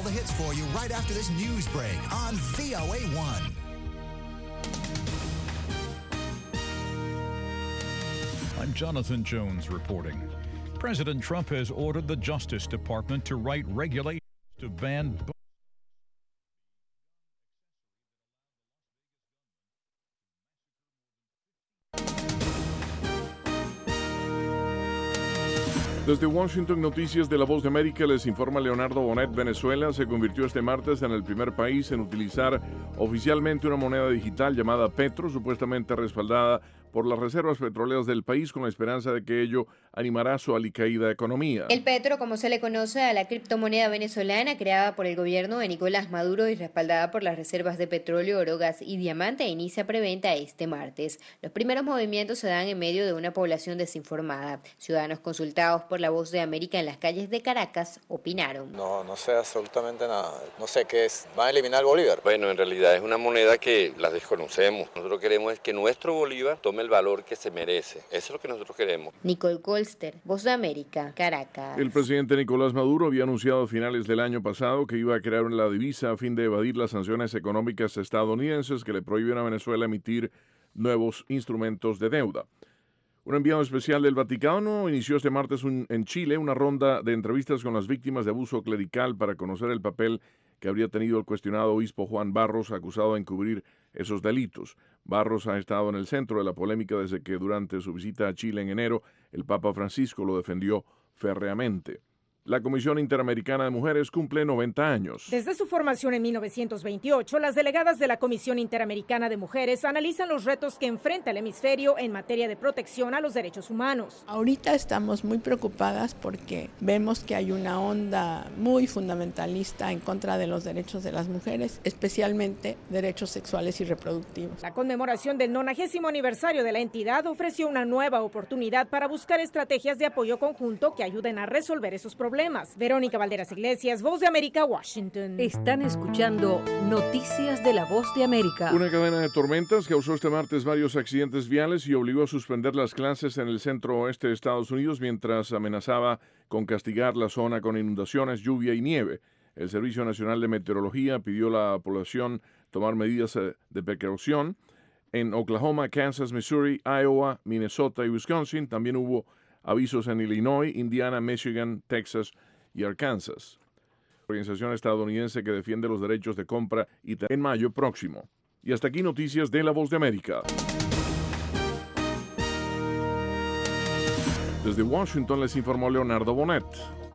all the hits for you right after this news break on VOA1. I'm Jonathan Jones reporting. President Trump has ordered the Justice Department to write regulations to ban Desde Washington, Noticias de La Voz de América, les informa Leonardo Bonet. Venezuela se convirtió este martes en el primer país en utilizar oficialmente una moneda digital llamada Petro, supuestamente respaldada por las reservas petroleras del país, con la esperanza de que ello animará su alicaída economía. El Petro, como se le conoce a la criptomoneda venezolana creada por el gobierno de Nicolás Maduro y respaldada por las reservas de petróleo, oro, gas y diamante, inicia preventa este martes. Los primeros movimientos se dan en medio de una población desinformada. Ciudadanos consultados por La Voz de América en las calles de Caracas opinaron. No sé absolutamente nada. No sé qué es. ¿Van a eliminar el bolívar? Bueno, en realidad es una moneda que la desconocemos. Nosotros queremos es que nuestro bolívar tome el valor que se merece. Eso es lo que nosotros queremos. Nicole Colster, Voz de América, Caracas. El presidente Nicolás Maduro había anunciado a finales del año pasado que iba a crear la divisa a fin de evadir las sanciones económicas estadounidenses que le prohíben a Venezuela emitir nuevos instrumentos de deuda. Un enviado especial del Vaticano inició este martes en Chile una ronda de entrevistas con las víctimas de abuso clerical para conocer el papel que habría tenido el cuestionado obispo Juan Barros, acusado de encubrir esos delitos. Barros ha estado en el centro de la polémica desde que durante su visita a Chile en enero el Papa Francisco lo defendió férreamente. La Comisión Interamericana de Mujeres cumple 90 años. Desde su formación en 1928, las delegadas de la Comisión Interamericana de Mujeres analizan los retos que enfrenta el hemisferio en materia de protección a los derechos humanos. Ahorita estamos muy preocupadas porque vemos que hay una onda muy fundamentalista en contra de los derechos de las mujeres, especialmente derechos sexuales y reproductivos. La conmemoración del 90º aniversario de la entidad ofreció una nueva oportunidad para buscar estrategias de apoyo conjunto que ayuden a resolver esos problemas. Verónica Valderas Iglesias, Voz de América, Washington. Están escuchando Noticias de La Voz de América. Una cadena de tormentas causó este martes varios accidentes viales y obligó a suspender las clases en el centro oeste de Estados Unidos mientras amenazaba con castigar la zona con inundaciones, lluvia y nieve. El Servicio Nacional de Meteorología pidió a la población tomar medidas de precaución. En Oklahoma, Kansas, Missouri, Iowa, Minnesota y Wisconsin también hubo avisos en Illinois, Indiana, Michigan, Texas y Arkansas. Organización estadounidense que defiende los derechos de compra y en mayo próximo. Y hasta aquí noticias de La Voz de América. Desde Washington les informó Leonardo Bonet.